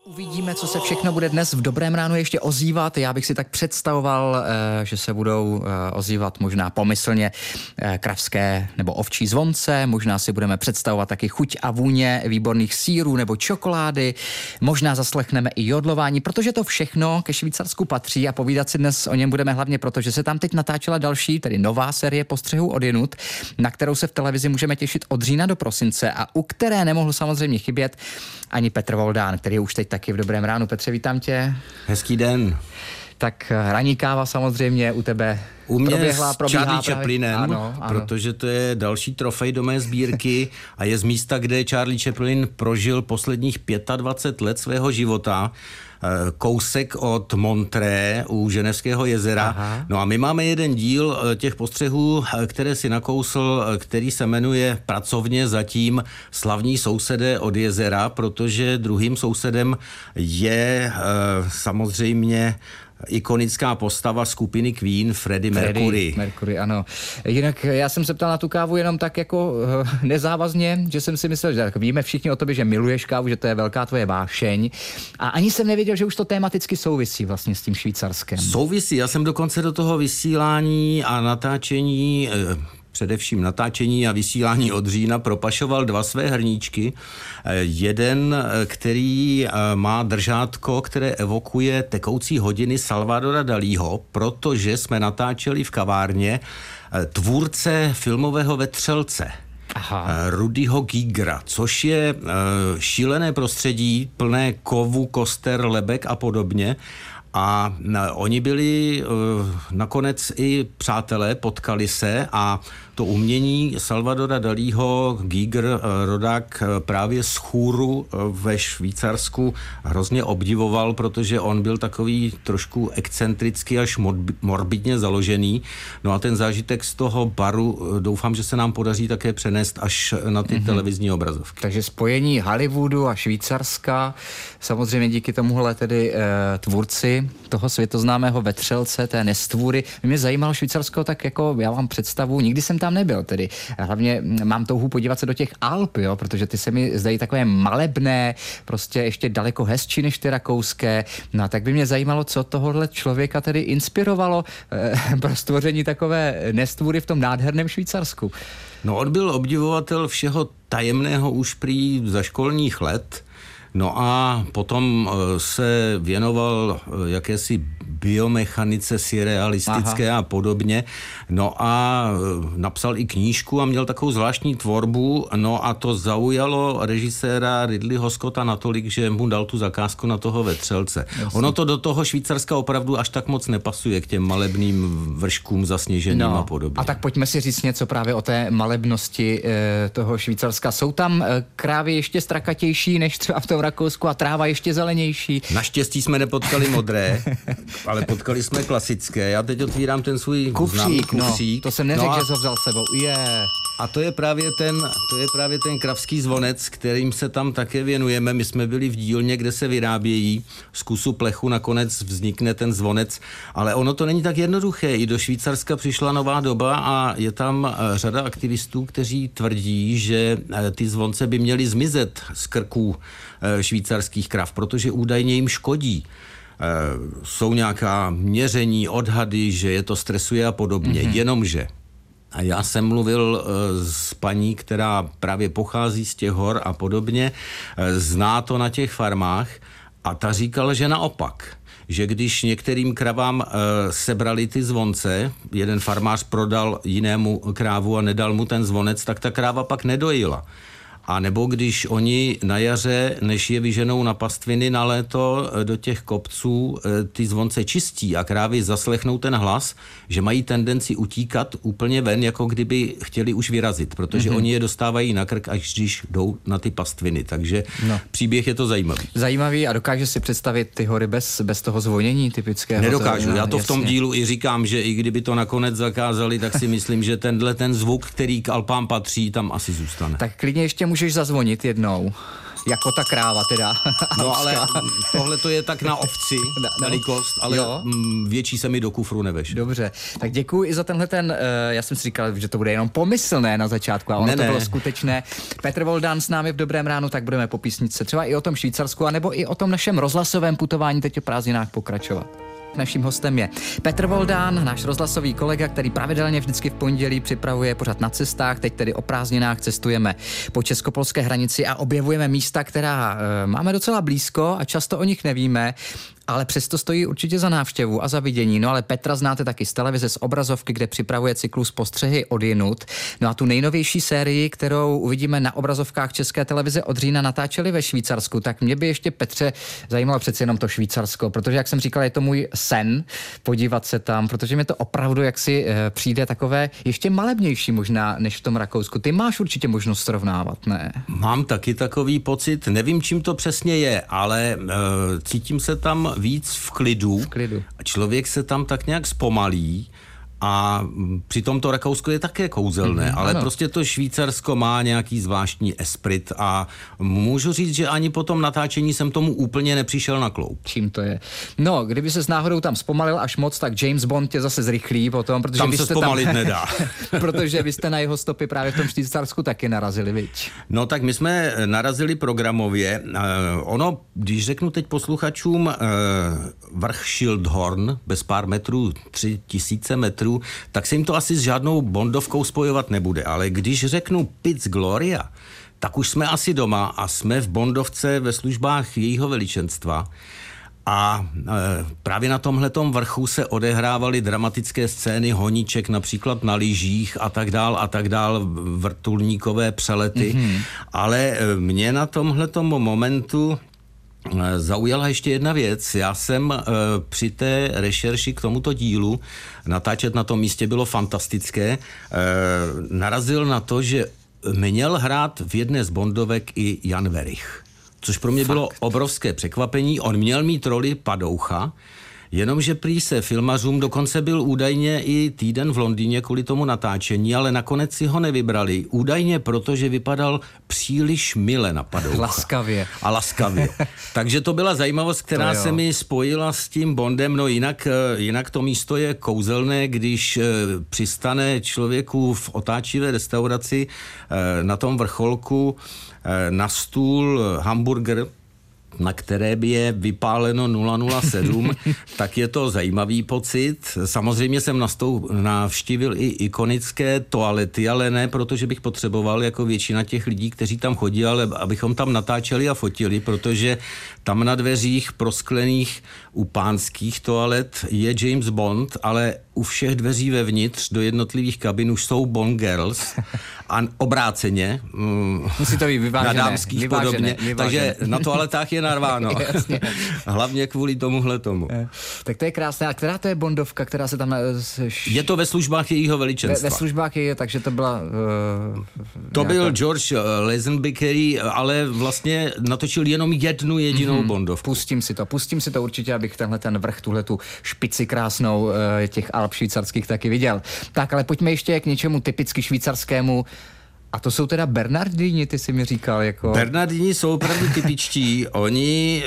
Uvidíme, co se všechno bude dnes v Dobrém ránu ještě ozývat. Já bych si tak představoval, že se budou ozývat možná pomyslně kravské nebo ovčí zvonce, možná si budeme představovat taky chuť a vůně výborných sýrů nebo čokolády, možná zaslechneme i jodlování, protože to všechno ke Švýcarsku patří a povídat si dnes o něm budeme hlavně proto, že se tam teď natáčela další, tedy nová série Postřehů odjinud, na kterou se v televizi můžeme těšit od října do prosince a u které nemohl samozřejmě chybět ani Petr Voldán, který je už teď taky v Dobrém ránu. Petře, vítám tě. Hezký den. Tak ranní káva samozřejmě u tebe u mě proběhla, s Charlie právě. Chaplinem, ano. Protože to je další trofej do mé sbírky a je z místa, kde Charlie Chaplin prožil posledních 25 let svého života. Kousek od Montré u Ženevského jezera. Aha. No a my máme jeden díl těch postřehů, které si nakousl, který se jmenuje pracovně zatím Slavní sousedé od jezera, protože druhým sousedem je samozřejmě ikonická postava skupiny Queen, Freddie Mercury, ano. Jinak já jsem se ptal na tu kávu jenom tak jako nezávazně, že jsem si myslel, že tak víme všichni o tobě, že miluješ kávu, že to je velká tvoje vášeň. A ani jsem nevěděl, že už to tematicky souvisí vlastně s tím Švýcarskem. Souvisí, já jsem dokonce do toho vysílání a natáčení především natáčení a vysílání od října propašoval 2 své hrníčky. Jeden, který má držátko, které evokuje tekoucí hodiny Salvadora Dalího, protože jsme natáčeli v kavárně tvůrce filmového Vetřelce. Aha. Rudyho Giegera, což je šílené prostředí, plné kovu, koster, lebek a podobně. A oni byli nakonec i přátelé, potkali se a to umění Salvadora Dalího Giger, rodák právě z Chůru ve Švýcarsku, hrozně obdivoval, protože on byl takový trošku excentricky až morbidně založený. No a ten zážitek z toho baru doufám, že se nám podaří také přenést až na ty televizní obrazovky. Takže spojení Hollywoodu a Švýcarska, samozřejmě díky tomuhle tedy tvůrci toho světoznámého Vetřelce, té nestvůry. Mě zajímalo Švýcarsko, tak jako já mám představu, nikdy jsem tam nebyl tedy. Hlavně mám touhu podívat se do těch Alp, jo, protože ty se mi zdají takové malebné, prostě ještě daleko hezčí než ty rakouské. No tak by mě zajímalo, co tohohle člověka tedy inspirovalo pro stvoření takové nestvůry v tom nádherném Švýcarsku. No on byl obdivovatel všeho tajemného už prý za školních let. No a potom se věnoval jakési biomechanice surrealistické a podobně. No a napsal i knížku a měl takovou zvláštní tvorbu. No a to zaujalo režiséra Ridleyho Scotta natolik, že mu dal tu zakázku na toho Vetřelce. Jasně. Ono to do toho Švýcarska opravdu až tak moc nepasuje k těm malebným vrškům zasněženým a podobně. A tak pojďme si říct něco právě o té malebnosti toho Švýcarska. Jsou tam krávy ještě strakatější než třeba v tom Rakousku a tráva ještě zelenější? Naštěstí jsme nepotkali modré, ale potkali jsme klasické. Já teď otvírám ten svůj kufřík. No, to jsem neřekl, že ho vzal sebou. A to je právě ten kravský zvonec, kterým se tam také věnujeme. My jsme byli v dílně, kde se vyrábějí z kusu plechu, nakonec vznikne ten zvonec, ale ono to není tak jednoduché. I do Švýcarska přišla nová doba a je tam řada aktivistů, kteří tvrdí, že ty zvonce by měly zmizet z krků švýcarských krav, protože údajně jim škodí. Jsou nějaká měření, odhady, že je to stresuje a podobně, jenomže a já jsem mluvil s paní, která právě pochází z těch hor a podobně, zná to na těch farmách a ta říkala, že naopak, že když některým kravám sebrali ty zvonce, jeden farmář prodal jinému krávu a nedal mu ten zvonec, tak ta kráva pak nedojila. A nebo když oni na jaře, než je vyženou na pastviny na léto do těch kopců, ty zvonce čistí a krávy zaslechnou ten hlas, že mají tendenci utíkat úplně ven, jako kdyby chtěli už vyrazit, protože oni je dostávají na krk, až když jdou na ty pastviny. Takže příběh je to zajímavý. Zajímavý a dokáže si představit ty hory bez toho zvonění typického? Nedokážu. Já to v tom dílu i říkám, že i kdyby to nakonec zakázali, tak si myslím, že ten zvuk, který k Alpám patří, tam asi zůstane. Tak klidně ještě můžeš zazvonit jednou. Jako ta kráva teda. No ale tohle to je tak na ovci velikost, ale větší se mi do kufru neveš. Dobře, tak děkuji i za tenhle já jsem si říkal, že to bude jenom pomyslné na začátku, a ono to bylo skutečné. Petr Voldán s námi v Dobrém ránu, tak budeme po písničce třeba i o tom Švýcarsku, anebo i o tom našem rozhlasovém putování teď o prázdninách pokračovat. Naším hostem je Petr Voldán, náš rozhlasový kolega, který pravidelně vždycky v pondělí připravuje pořad Na cestách. Teď tedy o prázdninách cestujeme po česko-polské hranici a objevujeme místa, která máme docela blízko a často o nich nevíme, ale přesto stojí určitě za návštěvu a za vidění. No ale Petra znáte taky z televize, z obrazovky, kde připravuje cyklus Postřehy odjinud. No a tu nejnovější sérii, kterou uvidíme na obrazovkách České televize od října, natáčeli ve Švýcarsku. Tak mě by ještě, Petře, zajímalo přeci jenom to Švýcarsko, protože, jak jsem říkal, je to můj sen podívat se tam, protože mi to opravdu jaksi přijde takové ještě malebnější možná než v tom Rakousku. Ty máš určitě možnost srovnávat, ne? Mám taky takový pocit, nevím, čím to přesně je, ale cítím se tam víc v klidu. A člověk se tam tak nějak zpomalí a přitom to Rakousko je také kouzelné, ale ano. Prostě to Švýcarsko má nějaký zvláštní esprit a můžu říct, že ani po tom natáčení jsem tomu úplně nepřišel na kloub. Čím to je? No, kdyby se s náhodou tam zpomalil až moc, tak James Bond tě zase zrychlí potom, protože tam se zpomalit nedá. Protože vy jste na jeho stopy právě v tom Švýcarsku taky narazili, viď? No tak my jsme narazili programově. Ono, když řeknu teď posluchačům vrch Schildhorn, bez pár metrů, 3000 metrů, tak se jim to asi s žádnou bondovkou spojovat nebude. Ale když řeknu Piz Gloria, tak už jsme asi doma a jsme v bondovce ve službách jejího veličenstva. A právě na tomhletom vrchu se odehrávaly dramatické scény honíček například na lyžích a tak dál, vrtulníkové přelety. Ale mě na tomhletom momentu zaujala ještě jedna věc. Já jsem při té rešerši k tomuto dílu, natáčet na tom místě bylo fantastické, narazil na to, že měl hrát v jedné z bondovek i Jan Werich. Což pro mě bylo obrovské překvapení. On měl mít roli padoucha, jenomže prý se filmařům, dokonce byl údajně i týden v Londýně kvůli tomu natáčení, ale nakonec si ho nevybrali. Údajně proto, že vypadal příliš mile na padoucha. Laskavě. A laskavě. Takže to byla zajímavost, která se mi spojila s tím Bondem. No jinak to místo je kouzelné, když přistane člověku v otáčivé restauraci na tom vrcholku na stůl hamburger, na které by je vypáleno 007, tak je to zajímavý pocit. Samozřejmě jsem navštívil i ikonické toalety, ale ne protože bych potřeboval jako většina těch lidí, kteří tam chodí, ale abychom tam natáčeli a fotili, protože tam na dveřích prosklených u pánských toalet je James Bond, ale u všech dveří vevnitř do jednotlivých kabin už jsou Bond girls a obráceně musí to být vyvážené, na dámských podobně, takže na toaletách je narváno. Hlavně kvůli tomuhle tomu. Tak to je krásné. A která to je bondovka, která se tam... Je to ve službách jejího veličenstva. Ve službách je, takže to byla... To byl George Lazenby, který ale vlastně natočil jenom jednu jedinou bondovku. Pustím si to určitě, abych tenhle ten vrch, tuhletu špici krásnou těch Alp švýcarských taky viděl. Tak, ale pojďme ještě k něčemu typicky švýcarskému. A to jsou teda Bernardini, ty jsi mi říkal. Jako... Bernardini jsou opravdu typičtí. Oni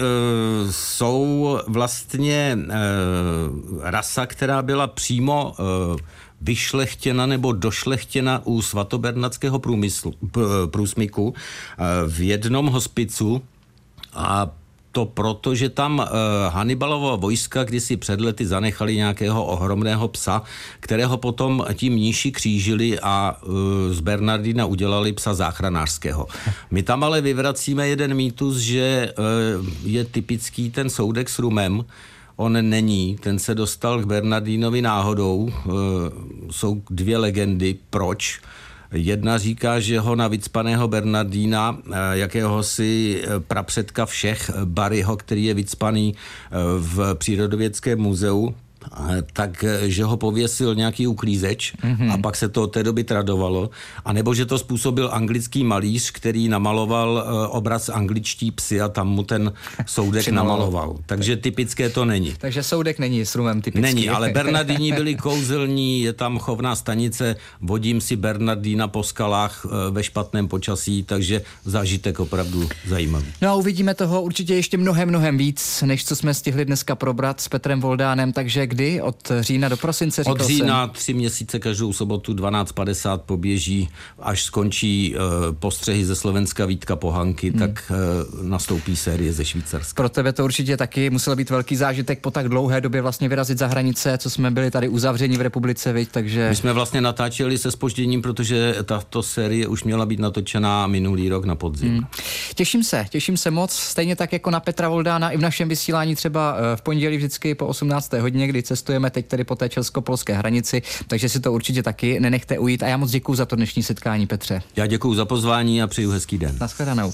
jsou vlastně rasa, která byla přímo vyšlechtěna nebo došlechtěna u svatobernardského průsmyku v jednom hospicu a to proto, že tam Hannibalova vojska kdysi před lety zanechali nějakého ohromného psa, kterého potom ti mníši křížili a z Bernardina udělali psa záchranářského. My tam ale vyvracíme jeden mýtus, že je typický ten soudek s rumem. On není, ten se dostal k Bernardinovi náhodou. Jsou dvě legendy, proč. Jedna říká, že ho na vycpaného Bernardína, jakéhosi prapředka všech, Barryho, který je vycpaný v Přírodovědském muzeu, tak, že ho pověsil nějaký uklízeč a pak se to od té doby tradovalo. A nebo že to způsobil anglický malíř, který namaloval obraz angličtí psy a tam mu ten soudek namaloval. Takže typické to není. Takže soudek není strumem typický. Není, ale Bernardini byli kouzelní, je tam chovná stanice, vodím si Bernardína po skalách ve špatném počasí, takže zážitek opravdu zajímavý. No a uvidíme toho určitě ještě mnohem víc, než co jsme stihli dneska probrat s Petrem Voldánem, takže kdy? Od října do prosince, říkal Od října 3 měsíce každou sobotu 12:50 poběží, až skončí postřehy ze Slovenska Vítka Pohanky, tak nastoupí série ze Švýcarska. Pro tebe to určitě taky musel být velký zážitek po tak dlouhé době vlastně vyrazit za hranice, co jsme byli tady uzavření v republice, viď, takže... My jsme vlastně natáčeli se zpožděním, protože tato série už měla být natočená minulý rok na podzim. Těším se moc, stejně tak jako na Petra Voldána i v našem vysílání třeba v pondělí vždycky po 18. hodině, kdy cestujeme teď tedy po té česko-polské hranici, takže si to určitě taky nenechte ujít a já moc děkuju za to dnešní setkání, Petře. Já děkuju za pozvání a přeju hezký den. Naschledanou.